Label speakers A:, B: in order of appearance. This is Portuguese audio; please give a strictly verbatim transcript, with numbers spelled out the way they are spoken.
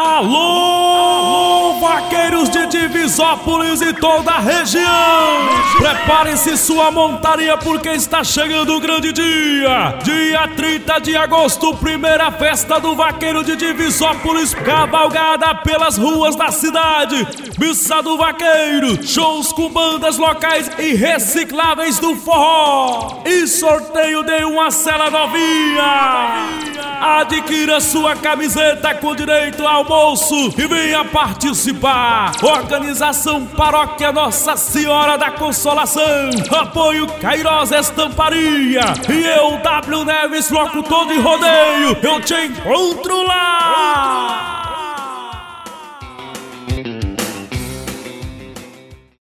A: Alô, vaqueiros de Divisópolis e toda a região! Preparem-se sua montaria porque está chegando o grande dia! Dia trinta de agosto, primeira festa do vaqueiro de Divisópolis, cavalgada pelas ruas da cidade, missa do vaqueiro, shows com bandas locais e recicláveis do forró e sorteio de uma cela novinha! Adquira sua camiseta com direito ao almoço e venha participar. Organização Paróquia Nossa Senhora da Consolação. Apoio Cairós Estamparia. E eu, W Neves, locutor de rodeio. Eu te encontro lá.